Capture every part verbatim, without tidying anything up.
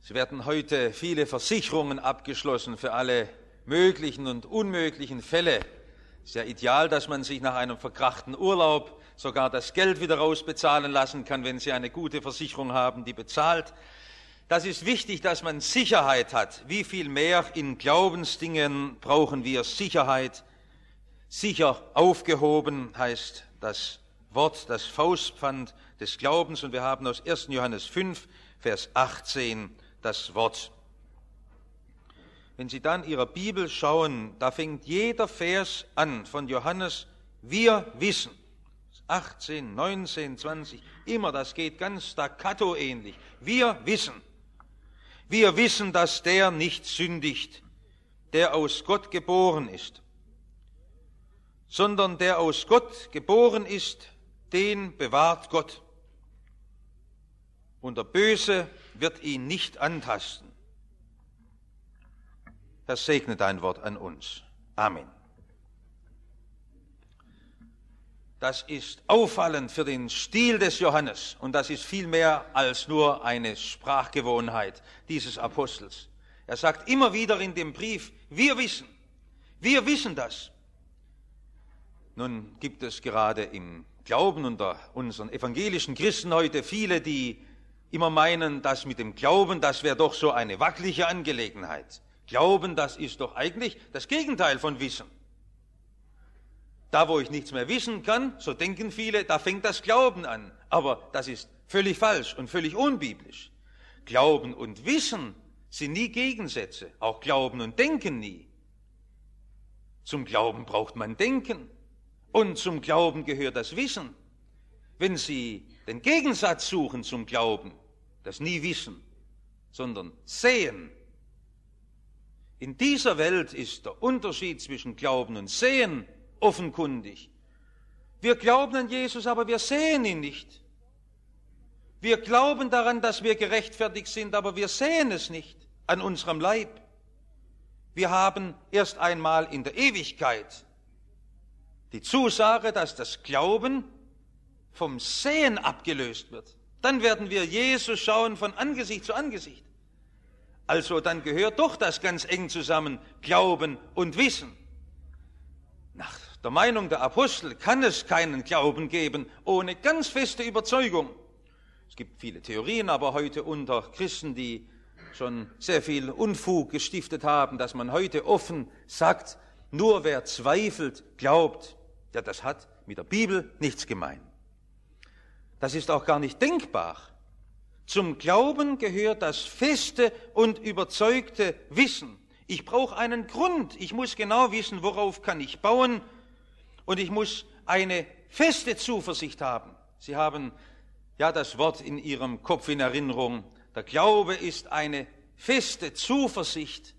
Es werden heute viele Versicherungen abgeschlossen für alle möglichen und unmöglichen Fälle. Es ist ja ideal, dass man sich nach einem verkrachten Urlaub sogar das Geld wieder rausbezahlen lassen kann, wenn Sie eine gute Versicherung haben, die bezahlt. Das ist wichtig, dass man Sicherheit hat. Wie viel mehr in Glaubensdingen brauchen wir Sicherheit? Sicher aufgehoben heißt das Wort, das Faustpfand des Glaubens. Und wir haben aus ersten Johannes fünf, Vers achtzehn das Wort. Wenn Sie dann Ihrer Bibel schauen, da fängt jeder Vers an von Johannes, wir wissen. achtzehn, neunzehn, zwanzig, immer, das geht ganz staccato ähnlich. Wir wissen. Wir wissen, dass der nicht sündigt, der aus Gott geboren ist, sondern der aus Gott geboren ist, den bewahrt Gott. Und der Böse wird ihn nicht antasten. Herr, segne dein Wort an uns. Amen. Das ist auffallend für den Stil des Johannes und das ist viel mehr als nur eine Sprachgewohnheit dieses Apostels. Er sagt immer wieder in dem Brief, wir wissen, wir wissen das. Nun gibt es gerade im Glauben unter unseren evangelischen Christen heute viele, die immer meinen, das mit dem Glauben, das wäre doch so eine wackelige Angelegenheit. Glauben, das ist doch eigentlich das Gegenteil von Wissen. Da, wo ich nichts mehr wissen kann, so denken viele, da fängt das Glauben an. Aber das ist völlig falsch und völlig unbiblisch. Glauben und Wissen sind nie Gegensätze, auch Glauben und Denken nie. Zum Glauben braucht man Denken und zum Glauben gehört das Wissen. Wenn Sie den Gegensatz suchen zum Glauben, das nie Wissen, sondern Sehen. In dieser Welt ist der Unterschied zwischen Glauben und Sehen offenkundig. Wir glauben an Jesus, aber wir sehen ihn nicht. Wir glauben daran, dass wir gerechtfertigt sind, aber wir sehen es nicht an unserem Leib. Wir haben erst einmal in der Ewigkeit die Zusage, dass das Glauben vom Sehen abgelöst wird. Dann werden wir Jesus schauen von Angesicht zu Angesicht. Also dann gehört doch das ganz eng zusammen, Glauben und Wissen. Nach der Meinung der Apostel kann es keinen Glauben geben ohne ganz feste Überzeugung. Es gibt viele Theorien, aber heute unter Christen, die schon sehr viel Unfug gestiftet haben, dass man heute offen sagt, nur wer zweifelt, glaubt. Ja, das hat mit der Bibel nichts gemein. Das ist auch gar nicht denkbar. Zum Glauben gehört das feste und überzeugte Wissen. Ich brauche einen Grund. Ich muss genau wissen, worauf kann ich bauen. Und ich muss eine feste Zuversicht haben. Sie haben ja das Wort in Ihrem Kopf in Erinnerung. Der Glaube ist eine feste Zuversicht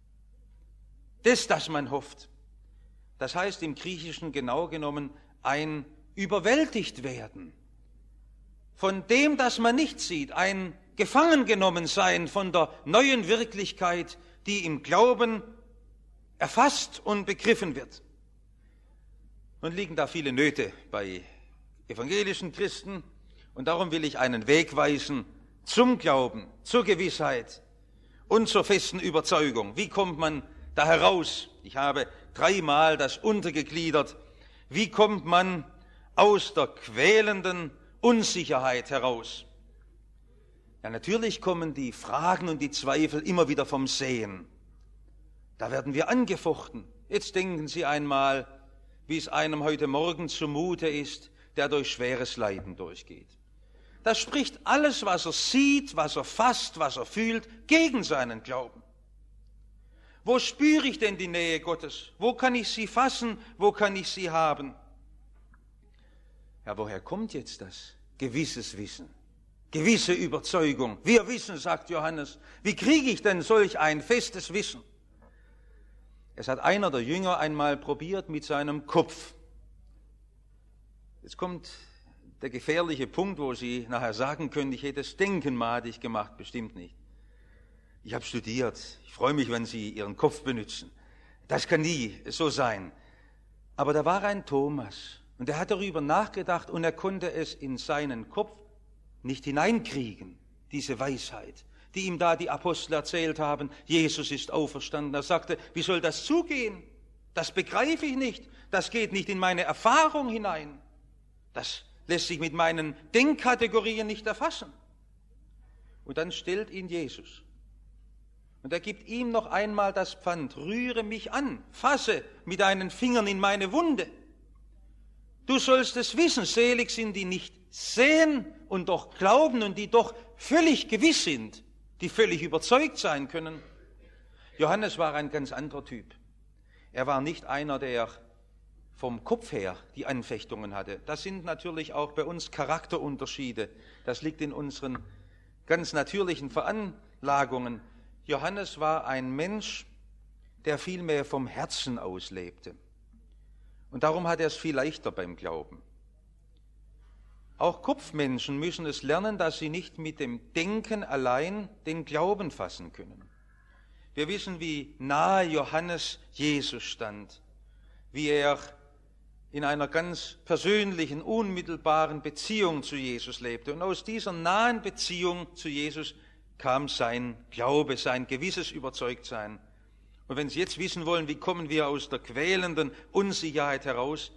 des, das man hofft. Das heißt im Griechischen genau genommen ein überwältigt werden. Von dem, das man nicht sieht, ein gefangen genommen sein von der neuen Wirklichkeit, die im Glauben erfasst und begriffen wird. Nun liegen da viele Nöte bei evangelischen Christen und darum will ich einen Weg weisen zum Glauben, zur Gewissheit und zur festen Überzeugung. Wie kommt man da heraus? Ich habe dreimal das untergegliedert. Wie kommt man aus der quälenden Unsicherheit heraus? Ja, natürlich kommen die Fragen und die Zweifel immer wieder vom Sehen. Da werden wir angefochten. Jetzt denken Sie einmal, wie es einem heute Morgen zumute ist, der durch schweres Leiden durchgeht. Das spricht alles, was er sieht, was er fasst, was er fühlt, gegen seinen Glauben. Wo spüre ich denn die Nähe Gottes? Wo kann ich sie fassen? Wo kann ich sie haben? Ja, woher kommt jetzt das? Gewisses Wissen, gewisse Überzeugung. Wir wissen, sagt Johannes. Wie kriege ich denn solch ein festes Wissen? Es hat einer der Jünger einmal probiert mit seinem Kopf. Jetzt kommt der gefährliche Punkt, wo Sie nachher sagen können, ich hätte das Denken madig gemacht. Bestimmt nicht. Ich habe studiert. Ich freue mich, wenn Sie Ihren Kopf benutzen. Das kann nie so sein. Aber da war ein Thomas. Und er hat darüber nachgedacht und er konnte es in seinen Kopf nicht hineinkriegen, diese Weisheit. die ihm da die Apostel erzählt haben, Jesus ist auferstanden. Er sagte, wie soll das zugehen? Das begreife ich nicht. Das geht nicht in meine Erfahrung hinein. Das lässt sich mit meinen Denkkategorien nicht erfassen. Und dann stellt ihn Jesus. Und er gibt ihm noch einmal das Pfand. Rühre mich an, fasse mit deinen Fingern in meine Wunde. Du sollst es wissen, selig sind die nicht sehen und doch glauben und die doch völlig gewiss sind, die völlig überzeugt sein können. Johannes war ein ganz anderer Typ. Er war nicht einer, der vom Kopf her die Anfechtungen hatte. Das sind natürlich auch bei uns Charakterunterschiede. Das liegt in unseren ganz natürlichen Veranlagungen. Johannes war ein Mensch, der vielmehr vom Herzen aus lebte. Und darum hat er es viel leichter beim Glauben. Auch Kopfmenschen müssen es lernen, dass sie nicht mit dem Denken allein den Glauben fassen können. Wir wissen, wie nahe Johannes Jesus stand, wie er in einer ganz persönlichen, unmittelbaren Beziehung zu Jesus lebte. Und aus dieser nahen Beziehung zu Jesus kam sein Glaube, sein gewisses Überzeugtsein. Und wenn Sie jetzt wissen wollen, wie kommen wir aus der quälenden Unsicherheit heraus,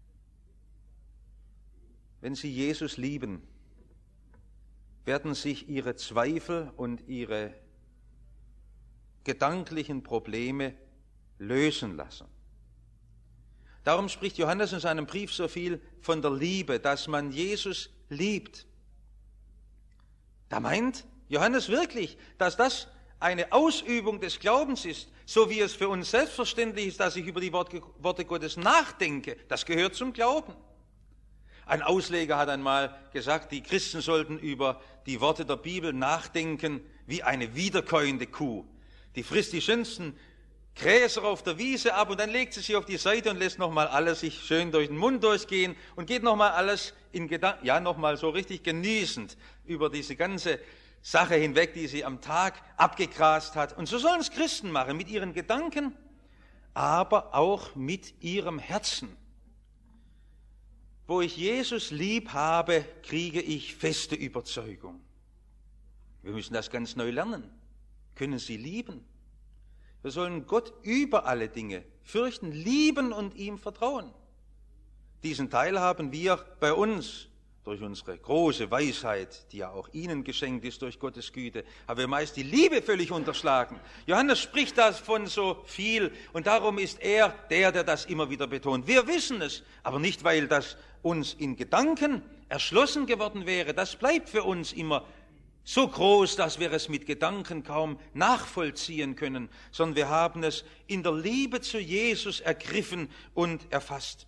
wenn Sie Jesus lieben, werden sich Ihre Zweifel und Ihre gedanklichen Probleme lösen lassen. Darum spricht Johannes in seinem Brief so viel von der Liebe, dass man Jesus liebt. Da meint Johannes wirklich, dass das eine Ausübung des Glaubens ist, so wie es für uns selbstverständlich ist, dass ich über die Worte Gottes nachdenke. Das gehört zum Glauben. Ein Ausleger hat einmal gesagt, die Christen sollten über die Worte der Bibel nachdenken wie eine wiederkäuende Kuh. Die frisst die schönsten Gräser auf der Wiese ab und dann legt sie sie auf die Seite und lässt nochmal alles sich schön durch den Mund durchgehen und geht nochmal alles in Gedanken, ja nochmal so richtig genießend über diese ganze Sache hinweg, die sie am Tag abgegrast hat. Und so sollen es Christen machen, mit ihren Gedanken, aber auch mit ihrem Herzen. Wo ich Jesus lieb habe, kriege ich feste Überzeugung. Wir müssen das ganz neu lernen. Können Sie lieben? Wir sollen Gott über alle Dinge fürchten, lieben und ihm vertrauen. Diesen Teil haben wir bei uns durch unsere große Weisheit, die ja auch Ihnen geschenkt ist durch Gottes Güte, haben wir meist die Liebe völlig unterschlagen. Johannes spricht davon so viel und darum ist er der, der das immer wieder betont. Wir wissen es, aber nicht, weil das uns in Gedanken erschlossen geworden wäre. Das bleibt für uns immer so groß, dass wir es mit Gedanken kaum nachvollziehen können, sondern wir haben es in der Liebe zu Jesus ergriffen und erfasst.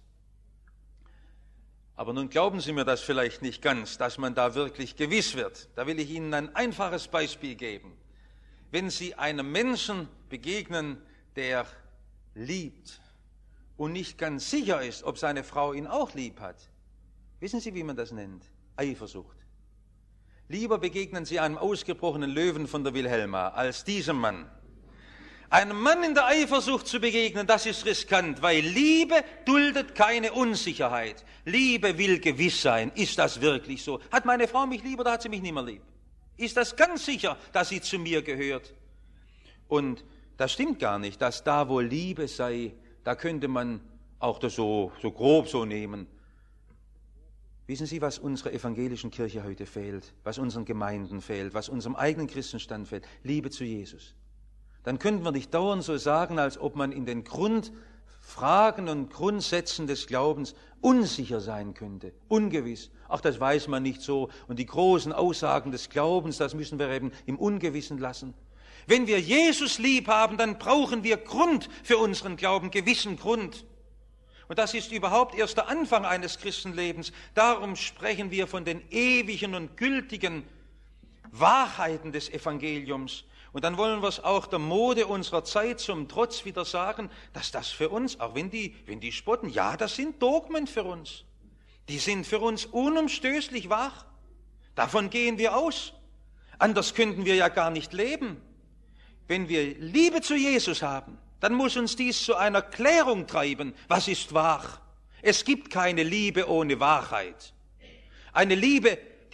Aber nun glauben Sie mir das vielleicht nicht ganz, dass man da wirklich gewiss wird. Da will ich Ihnen ein einfaches Beispiel geben. Wenn Sie einem Menschen begegnen, der liebt und nicht ganz sicher ist, ob seine Frau ihn auch lieb hat, wissen Sie, wie man das nennt? Eifersucht. Lieber begegnen Sie einem ausgebrochenen Löwen von der Wilhelma als diesem Mann. Einem Mann in der Eifersucht zu begegnen, das ist riskant, weil Liebe duldet keine Unsicherheit. Liebe will gewiss sein. Ist das wirklich so? Hat meine Frau mich lieb oder hat sie mich nicht mehr lieb? Ist das ganz sicher, dass sie zu mir gehört? Und das stimmt gar nicht, dass da, wo Liebe sei, da könnte man auch das so, so grob so nehmen. Wissen Sie, was unserer evangelischen Kirche heute fehlt, was unseren Gemeinden fehlt, was unserem eigenen Christenstand fehlt? Liebe zu Jesus. Dann könnten wir nicht dauernd so sagen, als ob man in den Grundfragen und Grundsätzen des Glaubens unsicher sein könnte, ungewiss. Ach, das weiß man nicht so. Und die großen Aussagen des Glaubens, das müssen wir eben im Ungewissen lassen. Wenn wir Jesus lieb haben, dann brauchen wir Grund für unseren Glauben, gewissen Grund. Und das ist überhaupt erst der Anfang eines Christenlebens. Darum sprechen wir von den ewigen und gültigen Wahrheiten des Evangeliums. Und dann wollen wir es auch der Mode unserer Zeit zum Trotz wieder sagen, dass das für uns, auch wenn die, wenn die spotten, ja, das sind Dogmen für uns. Die sind für uns unumstößlich wahr. Davon gehen wir aus. Anders könnten wir ja gar nicht leben. Wenn wir Liebe zu Jesus haben, dann muss uns dies zu einer Klärung treiben. Was ist wahr? Es gibt keine Liebe ohne Wahrheit. Eine Liebe,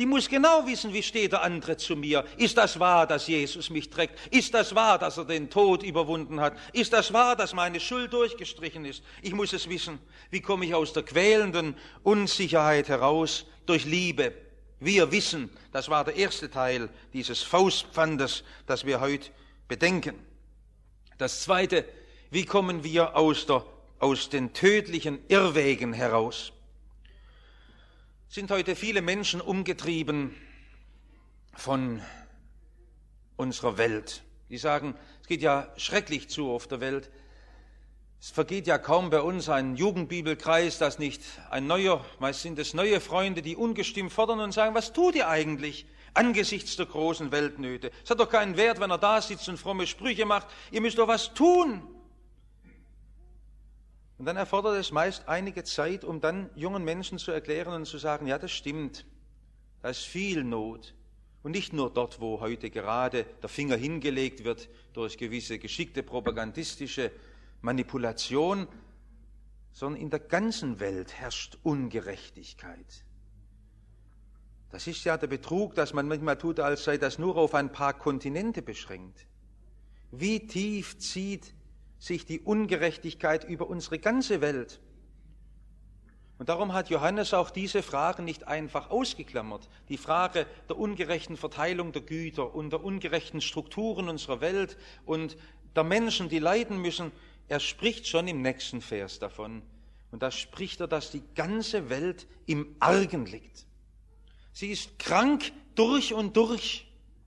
Die muss genau wissen, wie steht der andere zu mir. Ist das wahr, dass Jesus mich trägt? Ist das wahr, dass er den Tod überwunden hat? Ist das wahr, dass meine Schuld durchgestrichen ist? Ich muss es wissen. Wie komme ich aus der quälenden Unsicherheit heraus? Durch Liebe. Wir wissen, das war der erste Teil dieses Faustpfandes, das wir heute bedenken. Das zweite, wie kommen wir aus, der, aus den tödlichen Irrwegen heraus? Sind heute viele Menschen umgetrieben von unserer Welt. Die sagen, es geht ja schrecklich zu auf der Welt. Es vergeht ja kaum bei uns ein Jugendbibelkreis, dass nicht ein neuer, meist sind es neue Freunde, die ungestimmt fordern und sagen, was tut ihr eigentlich angesichts der großen Weltnöte? Es hat doch keinen Wert, wenn er da sitzt und fromme Sprüche macht. Ihr müsst doch was tun. Und dann erfordert es meist einige Zeit, um dann jungen Menschen zu erklären und zu sagen, ja, das stimmt, da ist viel Not. Und nicht nur dort, wo heute gerade der Finger hingelegt wird durch gewisse geschickte propagandistische Manipulation, sondern in der ganzen Welt herrscht Ungerechtigkeit. Das ist ja der Betrug, dass man manchmal tut, als sei das nur auf ein paar Kontinente beschränkt. Wie tief zieht sich die Ungerechtigkeit über unsere ganze Welt. Und darum hat Johannes auch diese Fragen nicht einfach ausgeklammert. Die Frage der ungerechten Verteilung der Güter und der ungerechten Strukturen unserer Welt und der Menschen, die leiden müssen. Er spricht schon im nächsten Vers davon. Und da spricht er, dass die ganze Welt im Argen liegt. Sie ist krank durch und durch.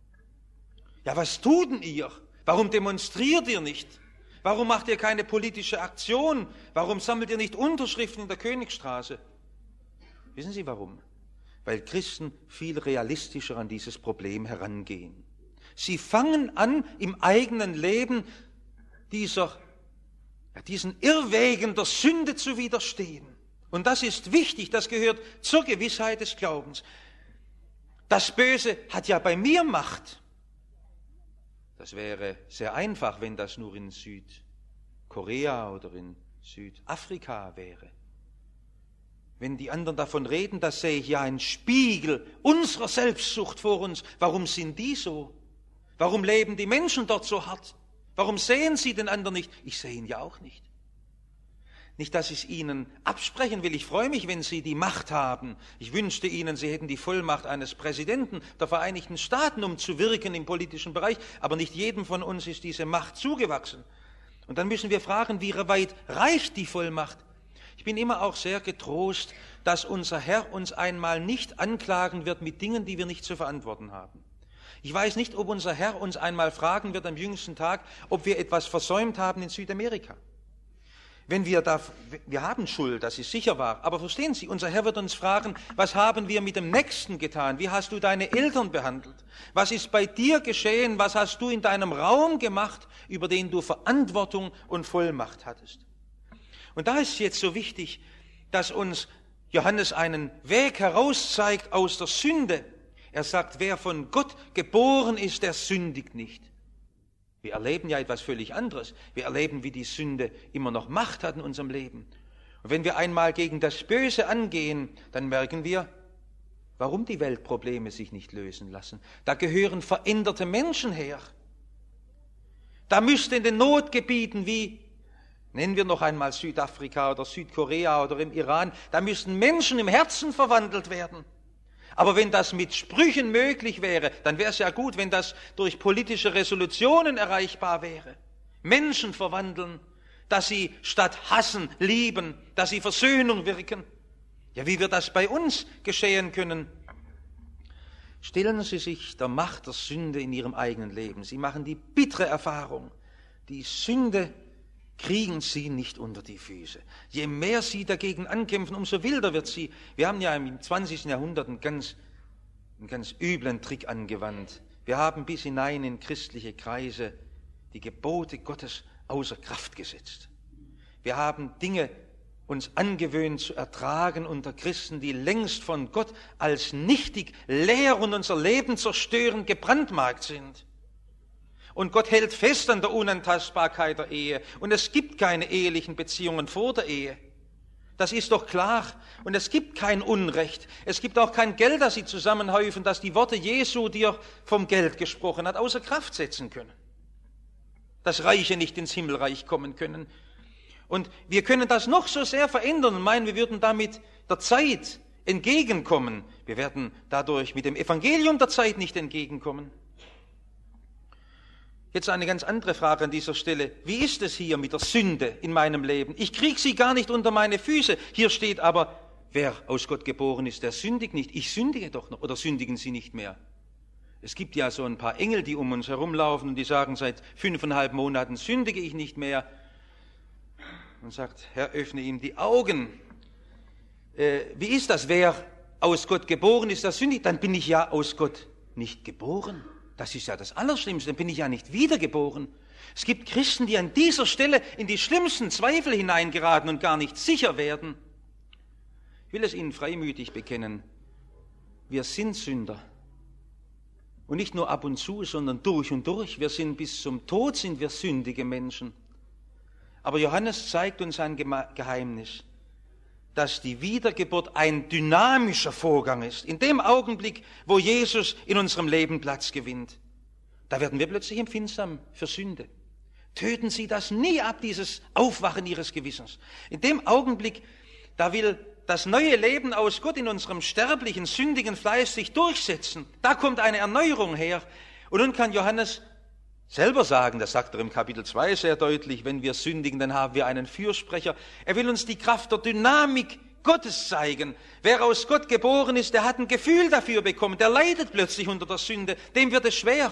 Ja, was tut denn ihr? Warum demonstriert ihr nicht? Warum macht ihr keine politische Aktion? Warum sammelt ihr nicht Unterschriften in der Königstraße? Wissen Sie warum? Weil Christen viel realistischer an dieses Problem herangehen. Sie fangen an, im eigenen Leben dieser, ja, diesen Irrwegen der Sünde zu widerstehen. Und das ist wichtig, das gehört zur Gewissheit des Glaubens. Das Böse hat ja bei mir Macht. Das wäre sehr einfach, wenn das nur in Südkorea oder in Südafrika wäre. Wenn die anderen davon reden, das sehe ich ja ein Spiegel unserer Selbstsucht vor uns. Warum sind die so? Warum leben die Menschen dort so hart? Warum sehen sie den anderen nicht? Ich sehe ihn ja auch nicht. Nicht, dass ich es Ihnen absprechen will. Ich freue mich, wenn Sie die Macht haben. Ich wünschte Ihnen, Sie hätten die Vollmacht eines Präsidenten der Vereinigten Staaten, um zu wirken im politischen Bereich. Aber nicht jedem von uns ist diese Macht zugewachsen. Und dann müssen wir fragen, wie weit reicht die Vollmacht? Ich bin immer auch sehr getrost, dass unser Herr uns einmal nicht anklagen wird mit Dingen, die wir nicht zu verantworten haben. Ich weiß nicht, ob unser Herr uns einmal fragen wird am jüngsten Tag, ob wir etwas versäumt haben in Südamerika. Wenn wir da, wir haben Schuld, das ist sicher wahr, aber verstehen Sie, unser Herr wird uns fragen, was haben wir mit dem Nächsten getan? Wie hast du deine Eltern behandelt? Was ist bei dir geschehen? Was hast du in deinem Raum gemacht, über den du Verantwortung und Vollmacht hattest? Und da ist jetzt so wichtig, dass uns Johannes einen Weg herauszeigt aus der Sünde. Er sagt, wer von Gott geboren ist, der sündigt nicht. Wir erleben ja etwas völlig anderes. Wir erleben, wie die Sünde immer noch Macht hat in unserem Leben. Und wenn wir einmal gegen das Böse angehen, dann merken wir, warum die Weltprobleme sich nicht lösen lassen. Da gehören veränderte Menschen her. Da müsste in den Notgebieten wie, nennen wir noch einmal Südafrika oder Südkorea oder im Iran, da müssten Menschen im Herzen verwandelt werden. Aber wenn das mit Sprüchen möglich wäre, dann wäre es ja gut, wenn das durch politische Resolutionen erreichbar wäre. Menschen verwandeln, dass sie statt hassen, lieben, dass sie Versöhnung wirken. Ja, wie wird das bei uns geschehen können? Stellen Sie sich der Macht der Sünde in Ihrem eigenen Leben. Sie machen die bittere Erfahrung. Die Sünde kriegen Sie nicht unter die Füße. Je mehr Sie dagegen ankämpfen, umso wilder wird sie. Wir haben ja im zwanzigsten Jahrhundert einen ganz, einen ganz üblen Trick angewandt. Wir haben bis hinein in christliche Kreise die Gebote Gottes außer Kraft gesetzt. Wir haben Dinge uns angewöhnt zu ertragen unter Christen, die längst von Gott als nichtig, leer und unser Leben zerstörend gebrandmarkt sind. Und Gott hält fest an der Unantastbarkeit der Ehe. Und es gibt keine ehelichen Beziehungen vor der Ehe. Das ist doch klar. Und es gibt kein Unrecht. Es gibt auch kein Geld, das sie zusammenhäufen, das die Worte Jesu, die er vom Geld gesprochen hat, außer Kraft setzen können. Dass Reiche nicht ins Himmelreich kommen können. Und wir können das noch so sehr verändern und meinen, wir würden damit der Zeit entgegenkommen. Wir werden dadurch mit dem Evangelium der Zeit nicht entgegenkommen. Jetzt eine ganz andere Frage an dieser Stelle. Wie ist es hier mit der Sünde in meinem Leben? Ich kriege sie gar nicht unter meine Füße. Hier steht aber, wer aus Gott geboren ist, der sündigt nicht. Ich sündige doch noch, oder sündigen sie nicht mehr? Es gibt ja so ein paar Engel, die um uns herumlaufen und die sagen, seit fünfeinhalb Monaten sündige ich nicht mehr. Und sagt, Herr, öffne ihm die Augen. Äh, wie ist das? Wer aus Gott geboren ist, der sündigt? Dann bin ich ja aus Gott nicht geboren. Das ist ja das Allerschlimmste, dann bin ich ja nicht wiedergeboren. Es gibt Christen, die an dieser Stelle in die schlimmsten Zweifel hineingeraten und gar nicht sicher werden. Ich will es Ihnen freimütig bekennen, wir sind Sünder. Und nicht nur ab und zu, sondern durch und durch. Wir sind bis zum Tod sind wir sündige Menschen. Aber Johannes zeigt uns ein Geheimnis, dass die Wiedergeburt ein dynamischer Vorgang ist. In dem Augenblick, wo Jesus in unserem Leben Platz gewinnt, da werden wir plötzlich empfindsam für Sünde. Töten Sie das nie ab, dieses Aufwachen Ihres Gewissens. In dem Augenblick, da will das neue Leben aus Gott in unserem sterblichen, sündigen Fleisch sich durchsetzen. Da kommt eine Erneuerung her. Und nun kann Johannes selber sagen, das sagt er im Kapitel zwei sehr deutlich, wenn wir sündigen, dann haben wir einen Fürsprecher. Er will uns die Kraft der Dynamik Gottes zeigen. Wer aus Gott geboren ist, der hat ein Gefühl dafür bekommen, der leidet plötzlich unter der Sünde, dem wird es schwer.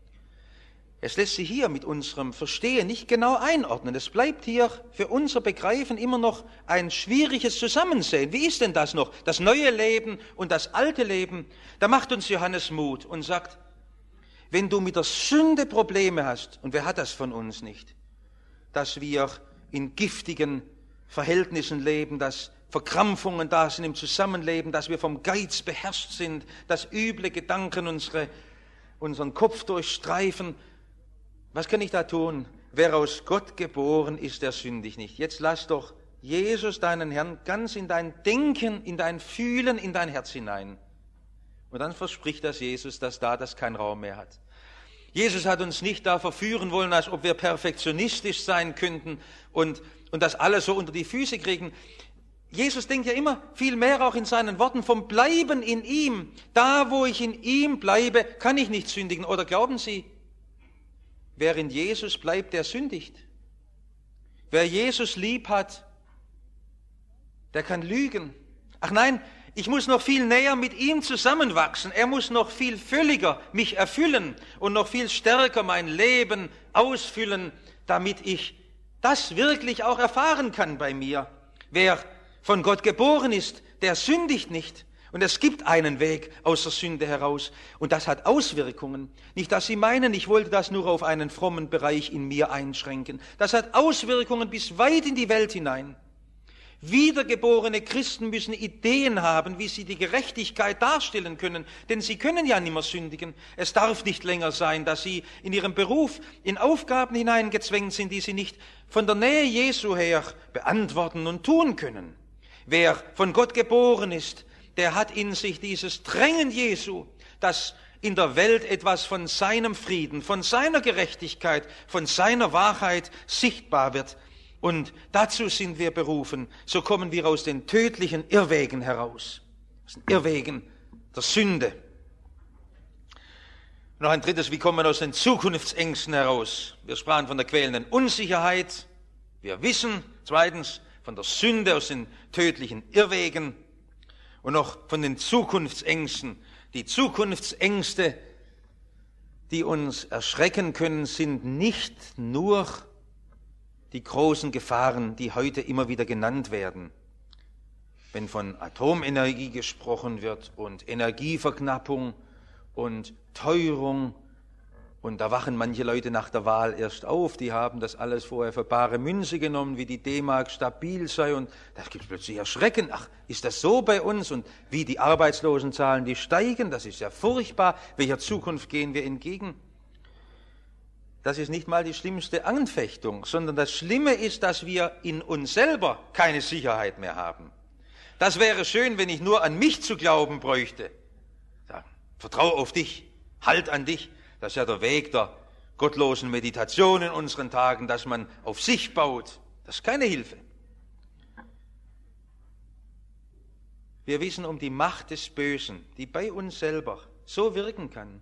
Es lässt sich hier mit unserem Verstehen nicht genau einordnen. Es bleibt hier für unser Begreifen immer noch ein schwieriges Zusammensehen. Wie ist denn das noch? Das neue Leben und das alte Leben. Da macht uns Johannes Mut und sagt, wenn du mit der Sünde Probleme hast, und wer hat das von uns nicht, dass wir in giftigen Verhältnissen leben, dass Verkrampfungen da sind im Zusammenleben, dass wir vom Geiz beherrscht sind, dass üble Gedanken unsere, unseren Kopf durchstreifen. Was kann ich da tun? Wer aus Gott geboren ist, der sündigt nicht. Jetzt lass doch Jesus, deinen Herrn, ganz in dein Denken, in dein Fühlen, in dein Herz hinein. Und dann verspricht das Jesus, dass da das keinen Raum mehr hat. Jesus hat uns nicht da verführen wollen, als ob wir perfektionistisch sein könnten und, und das alles so unter die Füße kriegen. Jesus denkt ja immer viel mehr auch in seinen Worten vom Bleiben in ihm. Da, wo ich in ihm bleibe, kann ich nicht sündigen. Oder glauben Sie, wer in Jesus bleibt, der sündigt. Wer Jesus lieb hat, der kann lügen. Ach nein, ich muss noch viel näher mit ihm zusammenwachsen. Er muss noch viel völliger mich erfüllen und noch viel stärker mein Leben ausfüllen, damit ich das wirklich auch erfahren kann bei mir. Wer von Gott geboren ist, der sündigt nicht. Und es gibt einen Weg aus der Sünde heraus. Und das hat Auswirkungen. Nicht, dass Sie meinen, ich wollte das nur auf einen frommen Bereich in mir einschränken. Das hat Auswirkungen bis weit in die Welt hinein. Wiedergeborene Christen müssen Ideen haben, wie sie die Gerechtigkeit darstellen können, denn sie können ja nicht mehr sündigen. Es darf nicht länger sein, dass sie in ihrem Beruf in Aufgaben hineingezwängt sind, die sie nicht von der Nähe Jesu her beantworten und tun können. Wer von Gott geboren ist, der hat in sich dieses Drängen Jesu, dass in der Welt etwas von seinem Frieden, von seiner Gerechtigkeit, von seiner Wahrheit sichtbar wird. Und dazu sind wir berufen. So kommen wir aus den tödlichen Irrwegen heraus. Aus den Irrwegen der Sünde. Noch ein drittes, wie kommen wir aus den Zukunftsängsten heraus? Wir sprachen von der quälenden Unsicherheit. Wir wissen, zweitens, von der Sünde, aus den tödlichen Irrwegen. Und noch von den Zukunftsängsten. Die Zukunftsängste, die uns erschrecken können, sind nicht nur die großen Gefahren, die heute immer wieder genannt werden. Wenn von Atomenergie gesprochen wird und Energieverknappung und Teuerung, und da wachen manche Leute nach der Wahl erst auf, die haben das alles vorher für bare Münze genommen, wie die D-Mark stabil sei, und da gibt es plötzlich Erschrecken. Ach, ist das so bei uns? Und wie die Arbeitslosenzahlen, die steigen, das ist ja furchtbar. Welcher Zukunft gehen wir entgegen? das ist nicht mal die schlimmste Anfechtung, sondern das Schlimme ist, dass wir in uns selber keine Sicherheit mehr haben. Das wäre schön, wenn ich nur an mich zu glauben bräuchte. Sagen, vertraue auf dich, halt an dich. Das ist ja der Weg der gottlosen Meditation in unseren Tagen, dass man auf sich baut. Das ist keine Hilfe. Wir wissen um die Macht des Bösen, die bei uns selber so wirken kann.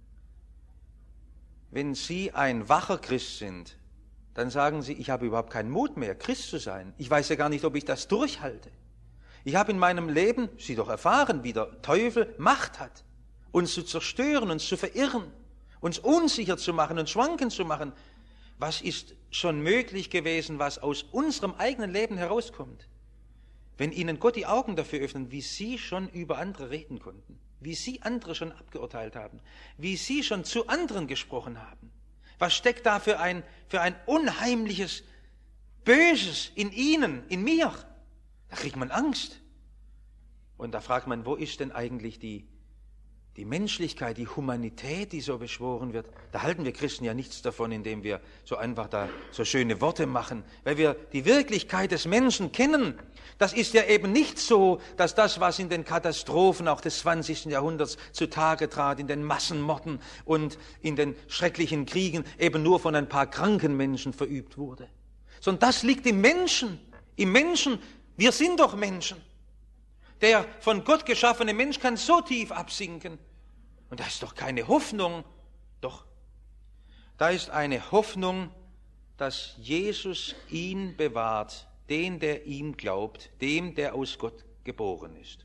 Wenn Sie ein wacher Christ sind, dann sagen Sie, ich habe überhaupt keinen Mut mehr, Christ zu sein. Ich weiß ja gar nicht, ob ich das durchhalte. Ich habe in meinem Leben, Sie doch erfahren, wie der Teufel Macht hat, uns zu zerstören, uns zu verirren, uns unsicher zu machen und schwanken zu machen. Was ist schon möglich gewesen, was aus unserem eigenen Leben herauskommt? Wenn Ihnen Gott die Augen dafür öffnet, wie Sie schon über andere reden konnten, wie Sie andere schon abgeurteilt haben, wie Sie schon zu anderen gesprochen haben. Was steckt da für ein, für ein unheimliches Böses in Ihnen, in mir? Da kriegt man Angst. Und da fragt man, wo ist denn eigentlich die, die Menschlichkeit, die Humanität, die so beschworen wird? Da halten wir Christen ja nichts davon, indem wir so einfach da so schöne Worte machen, weil wir die Wirklichkeit des Menschen kennen. Das ist ja eben nicht so, dass das, was in den Katastrophen auch des zwanzigsten Jahrhunderts zutage trat, in den Massenmorden und in den schrecklichen Kriegen, eben nur von ein paar kranken Menschen verübt wurde. Sondern das liegt im Menschen, im Menschen. Wir sind doch Menschen. Der von Gott geschaffene Mensch kann so tief absinken. Und da ist doch keine Hoffnung. Doch, da ist eine Hoffnung, dass Jesus ihn bewahrt, den, der ihm glaubt, dem, der aus Gott geboren ist.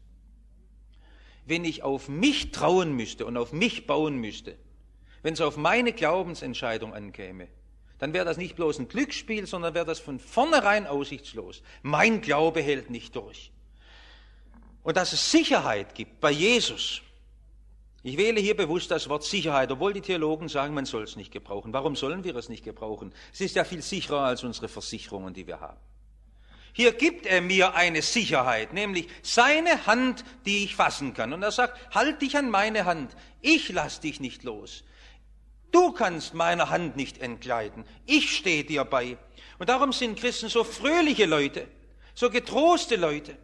Wenn ich auf mich trauen müsste und auf mich bauen müsste, wenn es auf meine Glaubensentscheidung ankäme, dann wäre das nicht bloß ein Glücksspiel, sondern wäre das von vornherein aussichtslos. Mein Glaube hält nicht durch. Und dass es Sicherheit gibt bei Jesus. Ich wähle hier bewusst das Wort Sicherheit, obwohl die Theologen sagen, man soll es nicht gebrauchen. Warum sollen wir es nicht gebrauchen? Es ist ja viel sicherer als unsere Versicherungen, die wir haben. Hier gibt er mir eine Sicherheit, nämlich seine Hand, die ich fassen kann. Und er sagt, halt dich an meine Hand, ich lass dich nicht los. Du kannst meiner Hand nicht entgleiten, ich stehe dir bei. Und darum sind Christen so fröhliche Leute, so getroste Leute.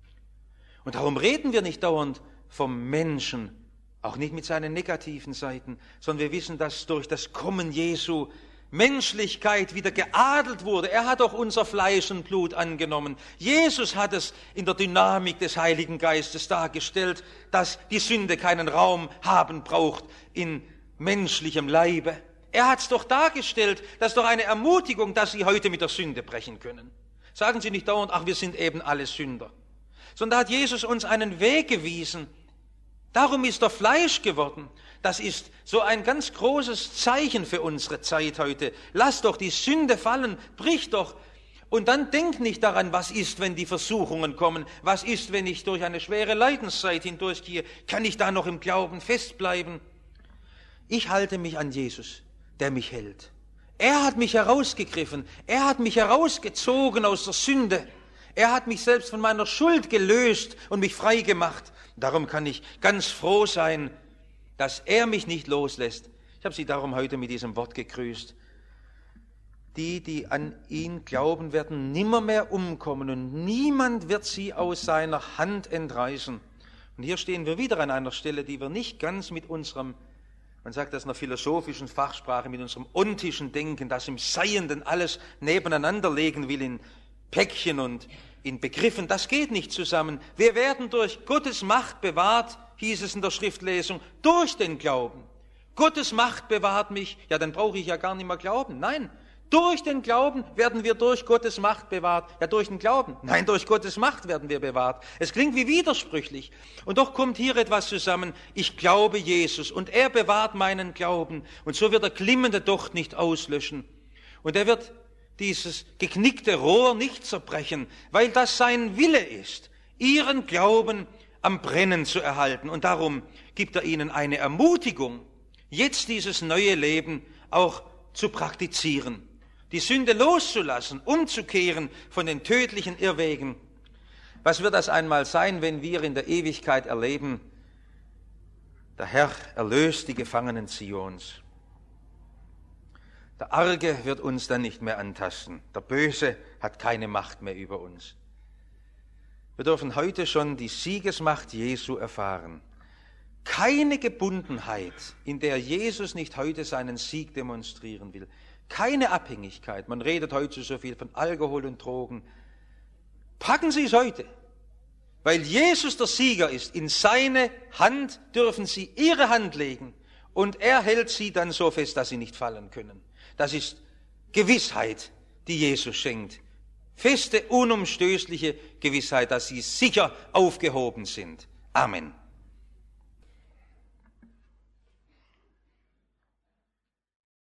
Und darum reden wir nicht dauernd vom Menschen, auch nicht mit seinen negativen Seiten, sondern wir wissen, dass durch das Kommen Jesu Menschlichkeit wieder geadelt wurde. Er hat auch unser Fleisch und Blut angenommen. Jesus hat es in der Dynamik des Heiligen Geistes dargestellt, dass die Sünde keinen Raum haben braucht in menschlichem Leibe. Er hat es doch dargestellt, das ist doch eine Ermutigung, dass Sie heute mit der Sünde brechen können. Sagen Sie nicht dauernd, ach, wir sind eben alle Sünder. Sondern da hat Jesus uns einen Weg gewiesen. Darum ist er Fleisch geworden. Das ist so ein ganz großes Zeichen für unsere Zeit heute. Lass doch die Sünde fallen, brich doch. Und dann denk nicht daran, was ist, wenn die Versuchungen kommen. Was ist, wenn ich durch eine schwere Leidenszeit hindurchgehe? Kann ich da noch im Glauben festbleiben? Ich halte mich an Jesus, der mich hält. Er hat mich herausgegriffen. Er hat mich herausgezogen aus der Sünde. Er hat mich selbst von meiner Schuld gelöst und mich frei gemacht. Darum kann ich ganz froh sein, dass er mich nicht loslässt. Ich habe Sie darum heute mit diesem Wort gegrüßt. Die, die an ihn glauben, werden nimmermehr umkommen und niemand wird sie aus seiner Hand entreißen. Und hier stehen wir wieder an einer Stelle, die wir nicht ganz mit unserem, man sagt das in der philosophischen Fachsprache, mit unserem ontischen Denken, das im Seienden alles nebeneinander legen will in Päckchen und in Begriffen, das geht nicht zusammen. Wir werden durch Gottes Macht bewahrt, hieß es in der Schriftlesung, durch den Glauben. Gottes Macht bewahrt mich, ja, dann brauche ich ja gar nicht mehr glauben. Nein, durch den Glauben werden wir durch Gottes Macht bewahrt. Ja, durch den Glauben. Nein, durch Gottes Macht werden wir bewahrt. Es klingt wie widersprüchlich. Und doch kommt hier etwas zusammen. Ich glaube Jesus und er bewahrt meinen Glauben. Und so wird der glimmende Docht nicht auslöschen. Und er wird dieses geknickte Rohr nicht zerbrechen, weil das sein Wille ist, ihren Glauben am Brennen zu erhalten. Und darum gibt er ihnen eine Ermutigung, jetzt dieses neue Leben auch zu praktizieren, die Sünde loszulassen, umzukehren von den tödlichen Irrwegen. Was wird das einmal sein, wenn wir in der Ewigkeit erleben, der Herr erlöst die Gefangenen Zions? Der Arge wird uns dann nicht mehr antasten. Der Böse hat keine Macht mehr über uns. Wir dürfen heute schon die Siegesmacht Jesu erfahren. Keine Gebundenheit, in der Jesus nicht heute seinen Sieg demonstrieren will. Keine Abhängigkeit. Man redet heute so viel von Alkohol und Drogen. Packen Sie es heute. Weil Jesus der Sieger ist, in seine Hand dürfen Sie Ihre Hand legen und er hält Sie dann so fest, dass Sie nicht fallen können. Das ist Gewissheit, die Jesus schenkt. Feste, unumstößliche Gewissheit, dass Sie sicher aufgehoben sind. Amen.